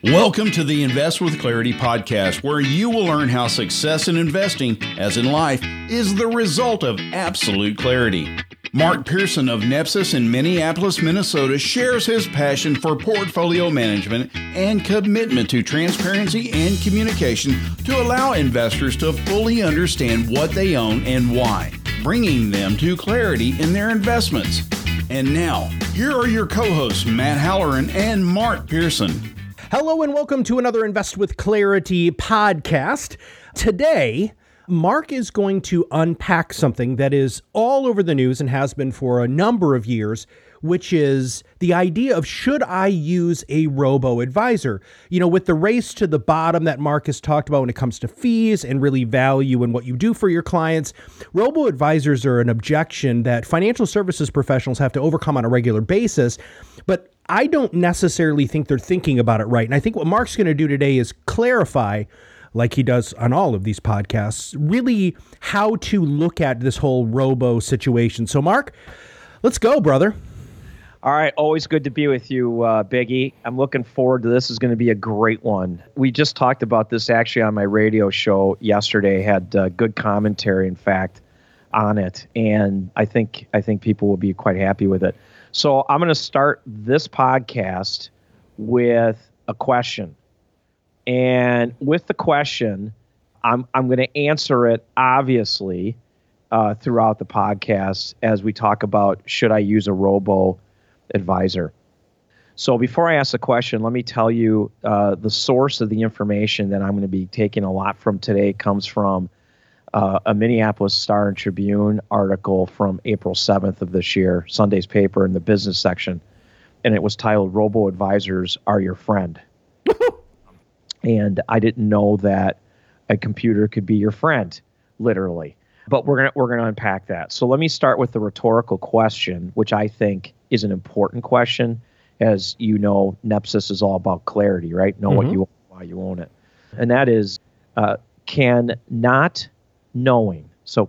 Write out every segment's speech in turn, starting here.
Welcome to the Invest with Clarity podcast, where you will learn how success in investing, as in life, is the result of absolute clarity. Mark Pearson of Nepsis in Minneapolis, Minnesota, shares his passion for portfolio management and commitment to transparency and communication to allow investors to fully understand what they own and why, bringing them to clarity in their investments. And now, here are your co-hosts, Matt Halloran and Mark Pearson. Hello and welcome to another Invest with Clarity podcast. Today, Mark is going to unpack something that is all over the news and has been for a number of years, which is the idea of, should I use a robo-advisor? You know, with the race to the bottom that Mark has talked about when it comes to fees and really value and what you do for your clients, robo-advisors are an objection that financial services professionals have to overcome on a regular basis. But I don't necessarily think they're thinking about it right. And I think what Mark's going to do today is clarify, like he does on all of these podcasts, really how to look at this whole robo situation. So Mark, let's go, brother. All right. Always good to be with you, Biggie. I'm looking forward to this. Is going to be a great one. We just talked about this actually on my radio show yesterday, had good commentary, in fact, on it. And I think people will be quite happy with it. So I'm going to start this podcast with a question. And with the question, I'm going to answer it, obviously, throughout the podcast as we talk about, should I use a robo-advisor? So before I ask the question, let me tell you the source of the information that I'm going to be taking a lot from today comes from a Minneapolis Star and Tribune article from April 7th of this year, Sunday's paper in the business section. And it was titled, Robo-Advisors Are Your Friend. And I didn't know that a computer could be your friend, literally. But we're gonna unpack that. So let me start with the rhetorical question, which I think is an important question. As you know, Nepsis is all about clarity, right? Know what you own, why you own it. And that is, cannot knowing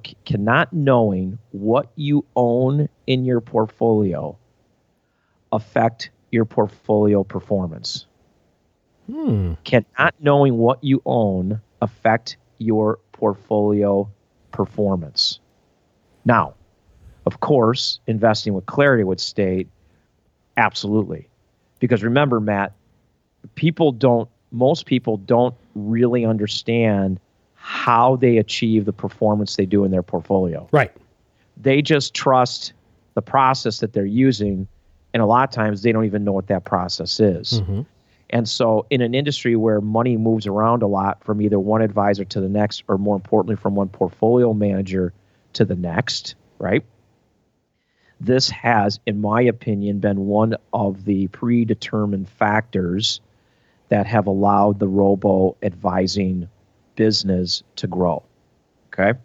what you own in your portfolio affect your portfolio performance? Cannot knowing what you own affect your portfolio performance? Now, of course, investing with clarity would state absolutely. Because remember, Matt, most people don't really understand how they achieve the performance they do in their portfolio. Right. They just trust the process that they're using, and a lot of times they don't even know what that process is. Mm-hmm. And so in an industry where money moves around a lot from either one advisor to the next, or more importantly, from one portfolio manager to the next, right? This has, in my opinion, been one of the predetermined factors that have allowed the robo-advising business to grow. Okay.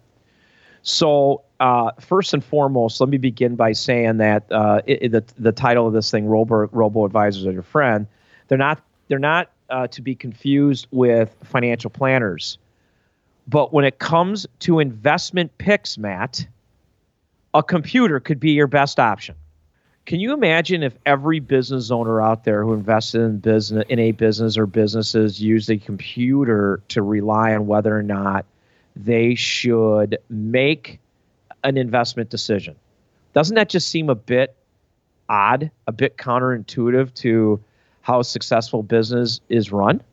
So first and foremost, let me begin by saying that the title of this thing, Robo Advisors Are Your Friend, they're not to be confused with financial planners. But when it comes to investment picks, Matt, a computer could be your best option. Can you imagine if every business owner out there who invested in a business or businesses used a computer to rely on whether or not they should make an investment decision? Doesn't that just seem a bit odd, a bit counterintuitive to how a successful business is run?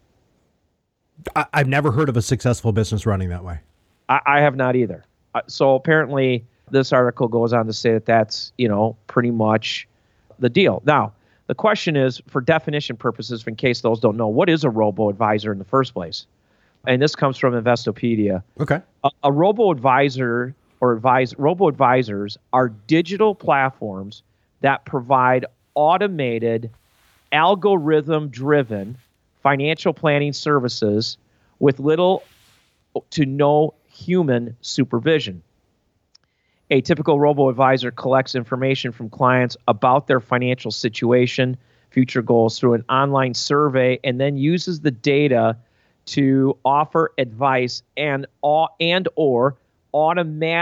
I've never heard of a successful business running that way. I have not either. So apparently this article goes on to say that that's, pretty much the deal. Now, the question is, for definition purposes, in case those don't know, what is a robo-advisor in the first place? And this comes from Investopedia. Okay. A robo-advisor robo-advisors are digital platforms that provide automated, algorithm-driven financial planning services with little to no human supervision. A typical robo-advisor collects information from clients about their financial situation, future goals through an online survey, and then uses the data to offer advice and or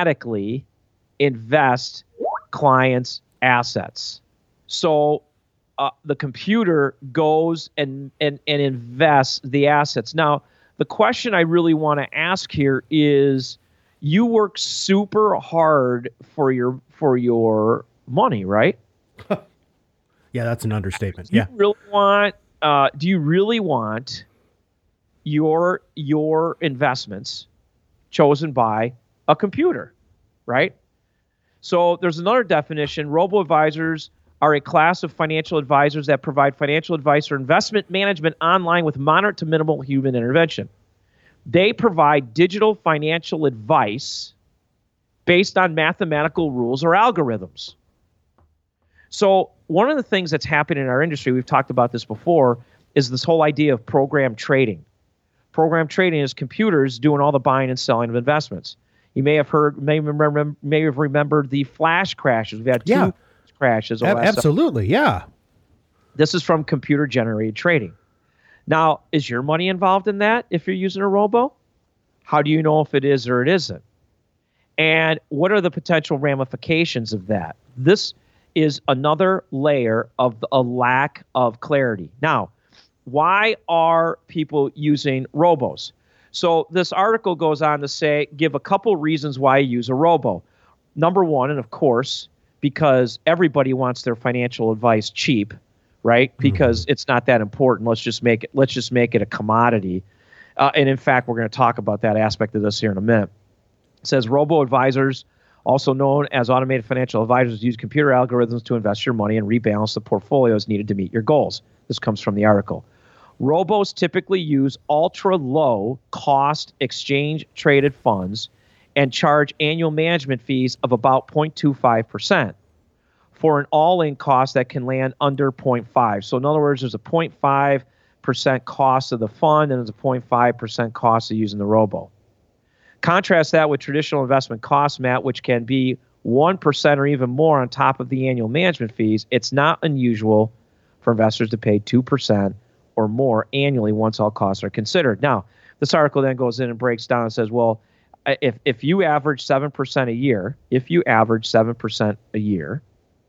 automatically invest clients' assets. So the computer goes and invests the assets. Now, the question I really want to ask here is, you work super hard for your money, right? Yeah, that's an understatement. Do you really want your investments chosen by a computer, right? So there's another definition. Robo-advisors are a class of financial advisors that provide financial advice or investment management online with moderate to minimal human intervention. They provide digital financial advice based on mathematical rules or algorithms. So one of the things that's happened in our industry, we've talked about this before, is this whole idea of program trading. Program trading is computers doing all the buying and selling of investments. You may have remembered the flash crashes. We've had two crashes. Absolutely, yeah. This is from computer-generated trading. Now, is your money involved in that if you're using a robo? How do you know if it is or it isn't? And what are the potential ramifications of that? This is another layer of a lack of clarity. Now, why are people using robos? So this article goes on to give a couple reasons why you use a robo. Number one, and of course, because everybody wants their financial advice cheap, right? Because it's not that important. Let's just make it a commodity. And in fact, we're going to talk about that aspect of this here in a minute. It says robo-advisors, also known as automated financial advisors, use computer algorithms to invest your money and rebalance the portfolios needed to meet your goals. This comes from the article. Robos typically use ultra-low cost exchange-traded funds and charge annual management fees of about 0.25%. for an all-in cost that can land under 0.5. So in other words, there's a 0.5% cost of the fund and there's a 0.5% cost of using the robo. Contrast that with traditional investment costs, Matt, which can be 1% or even more on top of the annual management fees. It's not unusual for investors to pay 2% or more annually once all costs are considered. Now, this article then goes in and breaks down and says, well, if you average 7% a year, a year,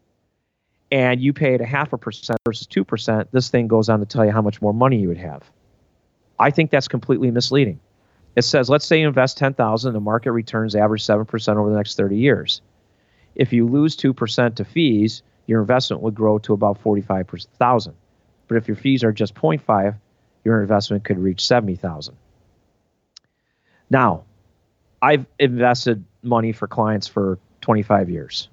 and you paid 0.5% versus 2%, this thing goes on to tell you how much more money you would have. I think that's completely misleading. It says, let's say you invest $10,000, the market returns average 7% over the next 30 years. If you lose 2% to fees, your investment would grow to about $45,000. But if your fees are just 0.5, your investment could reach $70,000. Now, I've invested money for clients for 25 years.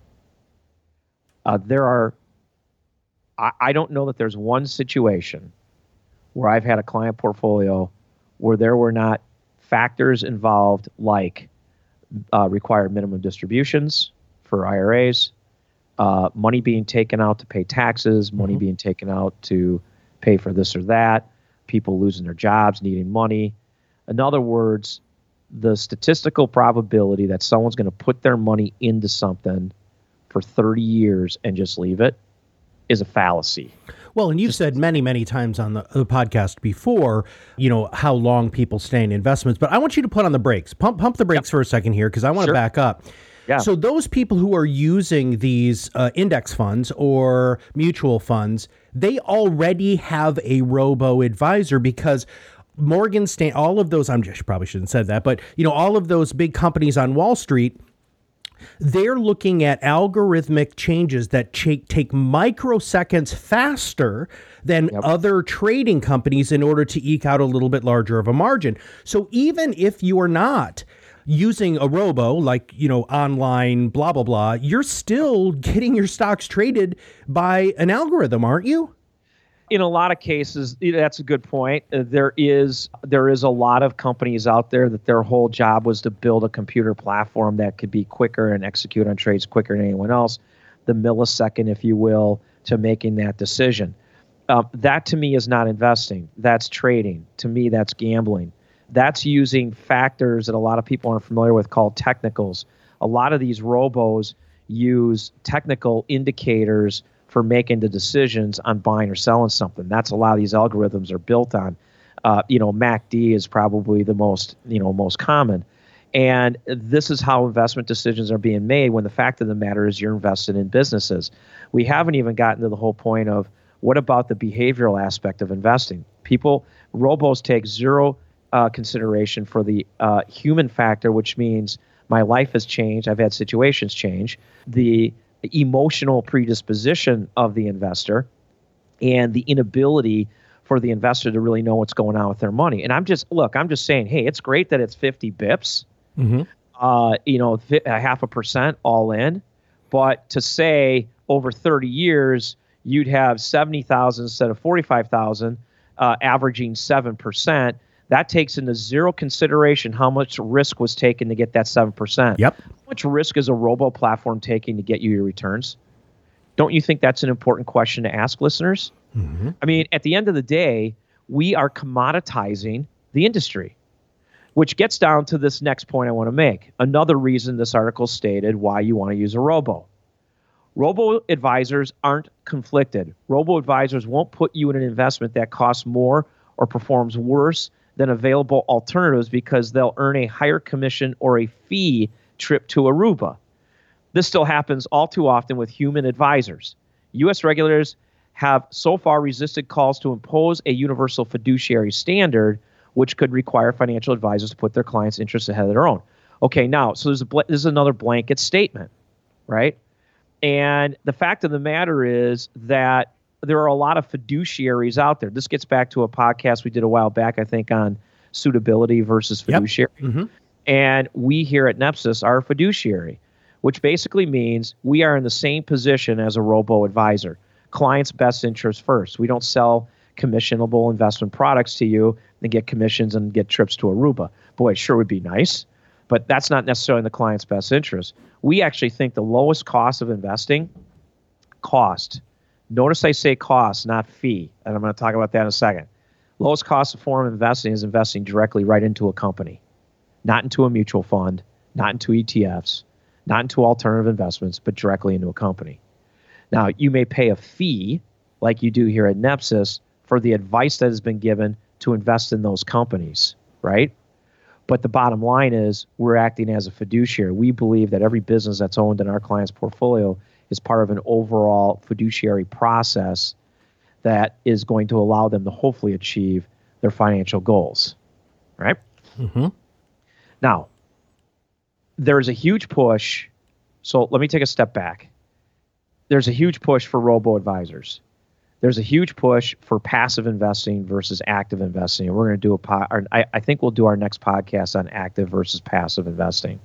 I don't know that there's one situation where I've had a client portfolio where there were not factors involved like required minimum distributions for IRAs, money being taken out to pay taxes, money being taken out to pay for this or that, people losing their jobs, needing money. In other words, the statistical probability that someone's going to put their money into something for 30 years and just leave it is a fallacy. Well, and you've said many, many times on the podcast before, how long people stay in investments. But I want you to put on the brakes. Pump the brakes for a second here because I want to back up. Yeah. So those people who are using these index funds or mutual funds, they already have a robo-advisor because Morgan Stanley, all of those, probably shouldn't have said that, but all of those big companies on Wall Street, they're looking at algorithmic changes that take microseconds faster than other trading companies in order to eke out a little bit larger of a margin. So even if you are not using a robo, like, online, blah, blah, blah, you're still getting your stocks traded by an algorithm, aren't you? In a lot of cases, that's a good point. There is a lot of companies out there that their whole job was to build a computer platform that could be quicker and execute on trades quicker than anyone else, the millisecond, if you will, to making that decision. That to me is not investing. That's trading. To me, that's gambling. That's using factors that a lot of people aren't familiar with called technicals. A lot of these robos use technical indicators for making the decisions on buying or selling something. That's a lot of these algorithms are built on. MACD is probably the most common. And this is how investment decisions are being made when the fact of the matter is you're invested in businesses. We haven't even gotten to the whole point of What about the behavioral aspect of investing? Robos take zero consideration for the human factor, which means my life has changed. I've had situations change. The emotional predisposition of the investor and the inability for the investor to really know what's going on with their money. And I'm just saying, hey, it's great that it's 50 bips, 0.5% all in. But to say over 30 years, you'd have 70,000 instead of 45,000, averaging 7%. That takes into zero consideration how much risk was taken to get that 7%. Yep. How much risk is a robo platform taking to get you your returns? Don't you think that's an important question to ask listeners? Mm-hmm. I mean, at the end of the day, we are commoditizing the industry, which gets down to this next point I want to make. Another reason this article stated why you want to use a robo. Robo-advisors aren't conflicted. Robo-advisors won't put you in an investment that costs more or performs worse than available alternatives because they'll earn a higher commission or a fee trip to Aruba. This still happens all too often with human advisors. U.S. regulators have so far resisted calls to impose a universal fiduciary standard, which could require financial advisors to put their clients' interests ahead of their own. Okay, now, so this is another blanket statement, right? And the fact of the matter is that there are a lot of fiduciaries out there. This gets back to a podcast we did a while back, I think, on suitability versus fiduciary. Yep. Mm-hmm. And we here at Nepsis are a fiduciary, which basically means we are in the same position as a robo-advisor. Client's best interest first. We don't sell commissionable investment products to you and get commissions and get trips to Aruba. Boy, it sure would be nice, but that's not necessarily in the client's best interest. We actually think the lowest cost of investing, cost. Notice I say cost, not fee, and I'm going to talk about that in a second. Lowest cost of form of investing is investing directly right into a company, not into a mutual fund, not into ETFs, not into alternative investments, but directly into a company. Now, you may pay a fee, like you do here at Nepsis, for the advice that has been given to invest in those companies, right? But the bottom line is we're acting as a fiduciary. We believe that every business that's owned in our client's portfolio is part of an overall fiduciary process that is going to allow them to hopefully achieve their financial goals, right? Mm-hmm. Now, there's a huge push. So let me take a step back. There's a huge push for robo-advisors. There's a huge push for passive investing versus active investing. And we're going to do I think we'll do our next podcast on active versus passive investing.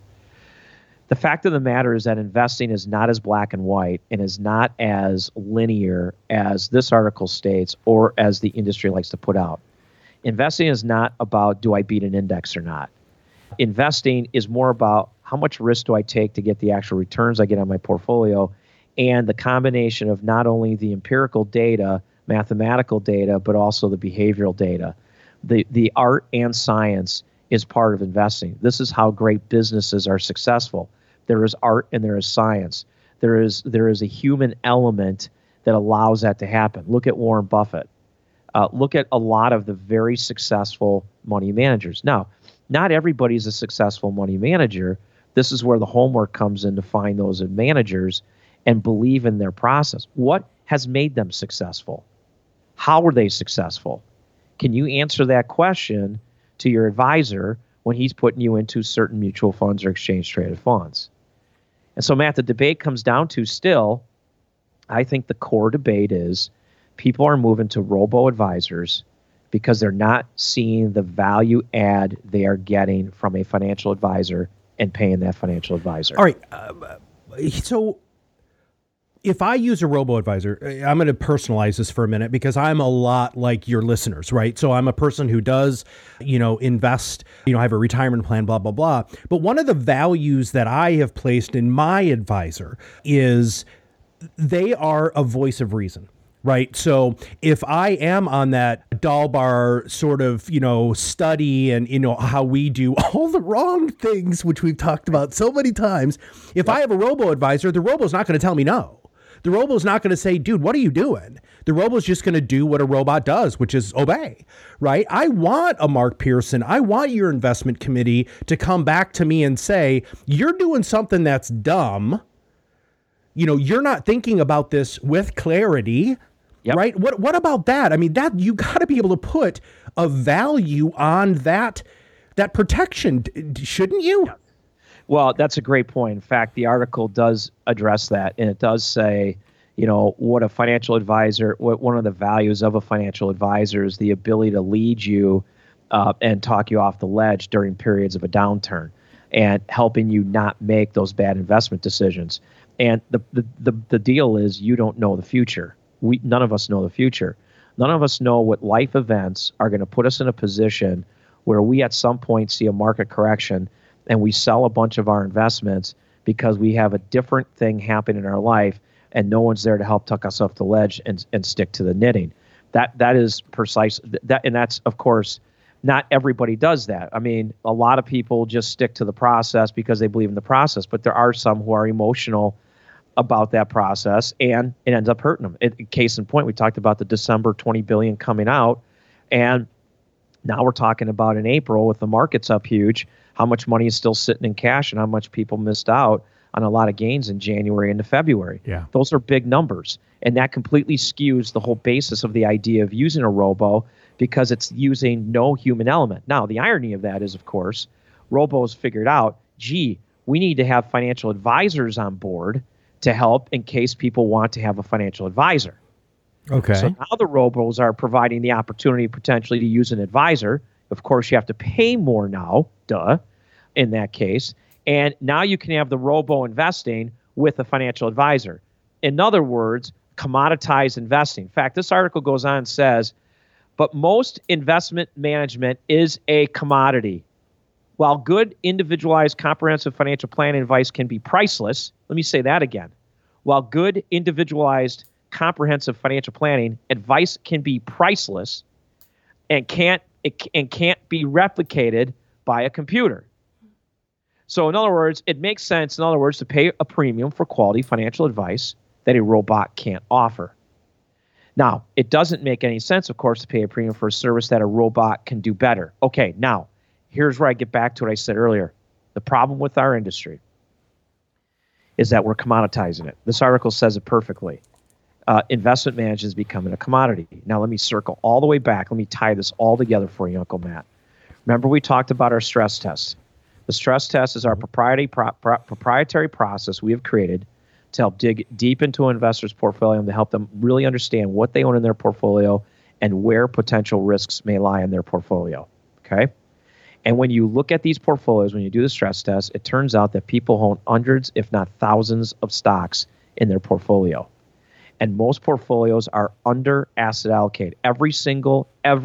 The fact of the matter is that investing is not as black and white and is not as linear as this article states or as the industry likes to put out. Investing is not about do I beat an index or not. Investing is more about how much risk do I take to get the actual returns I get on my portfolio, and the combination of not only the empirical data, mathematical data, but also the behavioral data. The art and science is part of investing. This is how great businesses are successful. There is art and there is science. There is a human element that allows that to happen. Look at Warren Buffett. Look at a lot of the very successful money managers. Now, not everybody is a successful money manager. This is where the homework comes in to find those managers and believe in their process. What has made them successful? How were they successful? Can you answer that question to your advisor when he's putting you into certain mutual funds or exchange-traded funds? And so, Matt, the debate comes down to still, I think the core debate is people are moving to robo-advisors because they're not seeing the value add they are getting from a financial advisor and paying that financial advisor. All right. So if I use a robo-advisor, I'm going to personalize this for a minute because I'm a lot like your listeners, right? So I'm a person who does, invest, I have a retirement plan, blah, blah, blah. But one of the values that I have placed in my advisor is they are a voice of reason. Right. So if I am on that Dalbar sort of, study and, how we do all the wrong things, which we've talked about so many times, if I have a robo-advisor, the robo's not going to tell me no. The robo's not going to say, dude, what are you doing? The robo's just going to do what a robot does, which is obey, right? I want a Mark Pearson. I want your investment committee to come back to me and say, you're doing something that's dumb. You're not thinking about this with clarity. Yep. right? What about that? I mean, that you got to be able to put a value on that protection, shouldn't you? Yeah. Well, that's a great point. In fact, the article does address that, and it does say, what a financial advisor, what one of the values of a financial advisor is the ability to lead you and talk you off the ledge during periods of a downturn, and helping you not make those bad investment decisions. And the deal is, you don't know the future. None of us know the future. None of us know what life events are going to put us in a position where we at some point see a market correction and we sell a bunch of our investments because we have a different thing happen in our life and no one's there to help tuck us off the ledge and stick to the knitting. That is precise. And that's, of course, not everybody does that. I mean, a lot of people just stick to the process because they believe in the process, but there are some who are emotional about that process, and it ends up hurting them. Case in point, we talked about the December $20 billion coming out, and now we're talking about in April, with the markets up huge, how much money is still sitting in cash and how much people missed out on a lot of gains in January into February. Yeah. Those are big numbers, and that completely skews the whole basis of the idea of using a robo, because it's using no human element. Now, the irony of that is, of course, robos figured out, we need to have financial advisors on board to help in case people want to have a financial advisor. Okay. So now the robos are providing the opportunity potentially to use an advisor. Of course, you have to pay more now, in that case. And now you can have the robo investing with a financial advisor. In other words, commoditized investing. In fact, this article goes on and says, but most investment management is a commodity. While good individualized comprehensive financial planning advice can be priceless, let me say that again. While good individualized comprehensive financial planning advice can be priceless and can't be replicated by a computer. So in other words, it makes sense, to pay a premium for quality financial advice that a robot can't offer. Now, it doesn't make any sense, of course, to pay a premium for a service that a robot can do better. Okay, now, here's where I get back to what I said earlier. The problem with our industry is that we're commoditizing it. This article says it perfectly. Investment management is becoming a commodity. Now, let me circle all the way back. Let me tie this all together for you, Uncle Matt. Remember, we talked about our stress test. The stress test is our proprietary process we have created to help dig deep into an investor's portfolio and to help them really understand what they own in their portfolio and where potential risks may lie in their portfolio. Okay? And when you look at these portfolios, when you do the stress test, it turns out that people own hundreds, if not thousands, of stocks in their portfolio. And most portfolios are under asset allocated. Every single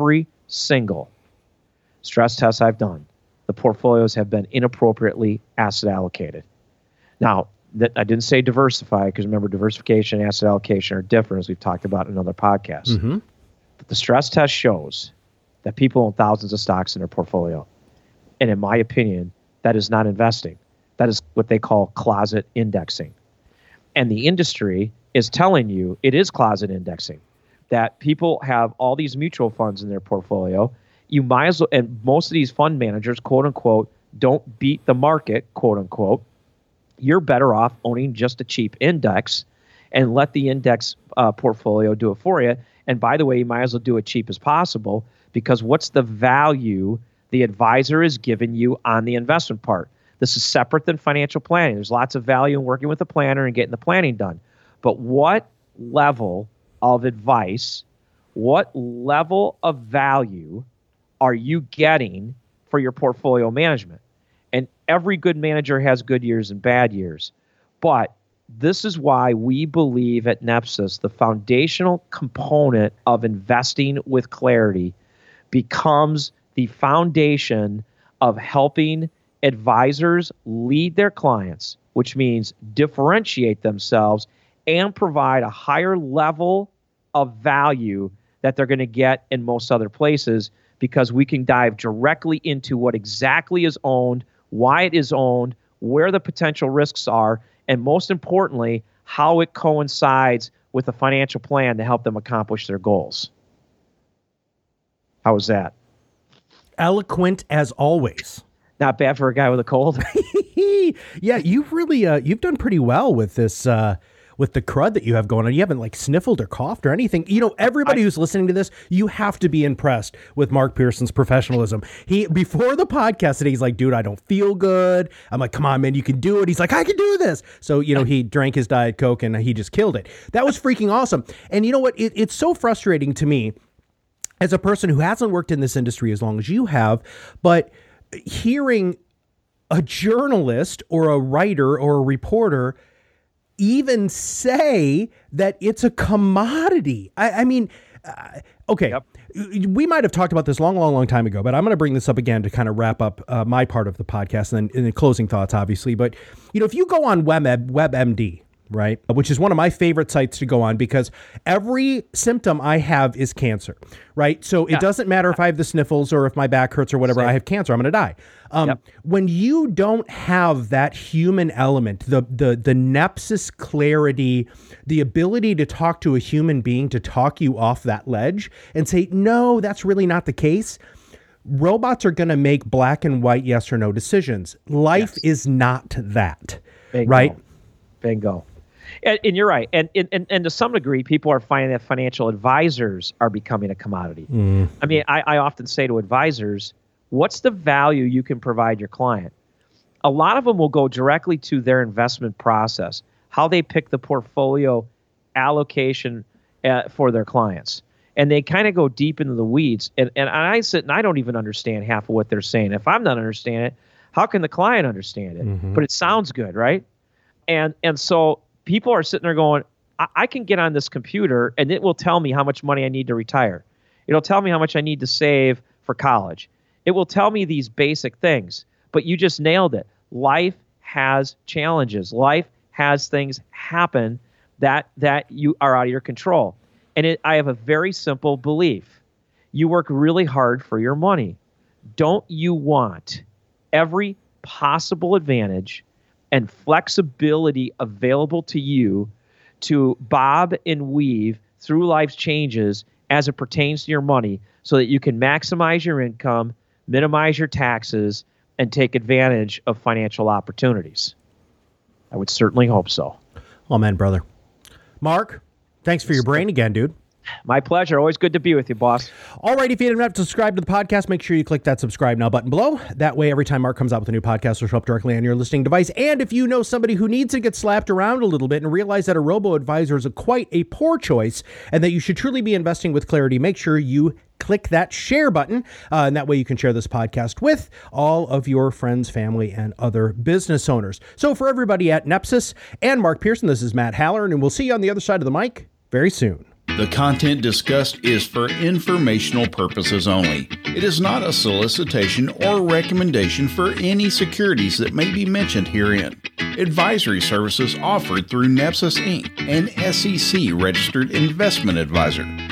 stress test I've done, the portfolios have been inappropriately asset allocated. Now, I didn't say diversify, because remember, diversification and asset allocation are different, as we've talked about in other podcasts. Mm-hmm. But the stress test shows that people own thousands of stocks in their portfolio. And in my opinion, that is not investing. That is what they call closet indexing. And the industry is telling you it is closet indexing, that people have all these mutual funds in their portfolio. You might as well, and most of these fund managers, quote unquote, don't beat the market, quote unquote. You're better off owning just a cheap index and let the index portfolio do it for you. And by the way, you might as well do it cheap as possible, because what's the value the advisor is giving you on the investment part? This is separate than financial planning. There's lots of value in working with a planner and getting the planning done. But what level of advice, what level of value are you getting for your portfolio management? And every good manager has good years and bad years. But this is why we believe at Nepsis the foundational component of investing with clarity becomes the foundation of helping advisors lead their clients, which means differentiate themselves and provide a higher level of value that they're going to get in most other places, because we can dive directly into what exactly is owned, why it is owned, where the potential risks are, and most importantly, how it coincides with a financial plan to help them accomplish their goals. How was that? Eloquent as always. Not bad for a guy with a cold. Yeah, you've really you've done pretty well with this with the crud that you have going on. You haven't like sniffled or coughed or anything. You know, everybody who's listening to this, you have to be impressed with Mark Pearson's professionalism. Before the podcast today, he's like, dude, I don't feel good. I'm like, come on, man, you can do it. He's like, I can do this. So, you know, he drank his Diet Coke and he just killed it. That was freaking awesome. And you know what? It's so frustrating to me as a person who hasn't worked in this industry as long as you have, but hearing a journalist or a writer or a reporter even say that it's a commodity. I mean, okay. Yep. We might have talked about this long time ago, but I'm going to bring this up again to kind of wrap up my part of the podcast and then in the closing thoughts, obviously. But, you know, if you go on WebMD, right, which is one of my favorite sites to go on because every symptom I have is cancer, right? So it doesn't matter if I have the sniffles or if my back hurts or whatever, I have cancer, I'm going to die. When you don't have that human element, the Nepsis clarity, the ability to talk to a human being to talk you off that ledge and say, no, that's really not the case. Robots are going to make black and white yes or no decisions. Life is not that, right? Bingo. And you're right. And to some degree, people are finding that financial advisors are becoming a commodity. I mean, I often say to advisors, what's the value you can provide your client? A lot of them will go directly to their investment process, how they pick the portfolio allocation for their clients. And they kind of go deep into the weeds. And I sit and I don't even understand half of what they're saying. If I'm not understanding it, how can the client understand it? But it sounds good, right? And so people are sitting there going, I can get on this computer and it will tell me how much money I need to retire. It'll tell me how much I need to save for college. It will tell me these basic things. But you just nailed it. Life has challenges. Life has things happen that you are out of your control. And I have a very simple belief. You work really hard for your money. Don't you want every possible advantage and flexibility available to you to bob and weave through life's changes as it pertains to your money so that you can maximize your income, minimize your taxes, and take advantage of financial opportunities? I would certainly hope so. Amen, brother. Mark, thanks for your brain again, dude. My pleasure. Always good to be with you, boss. All right. If you didn't have to subscribe to the podcast, make sure you click that subscribe now button below. That way, every time Mark comes out with a new podcast, it'll show up directly on your listening device. And if you know somebody who needs to get slapped around a little bit and realize that a robo-advisor is quite a poor choice and that you should truly be investing with clarity, make sure you click that share button. And that way you can share this podcast with all of your friends, family, and other business owners. So for everybody at Nepsis and Mark Pearson, this is Matt Halloran, and we'll see you on the other side of the mic very soon. The content discussed is for informational purposes only. It is not a solicitation or recommendation for any securities that may be mentioned herein. Advisory services offered through Nepsis Inc., an SEC-registered investment advisor.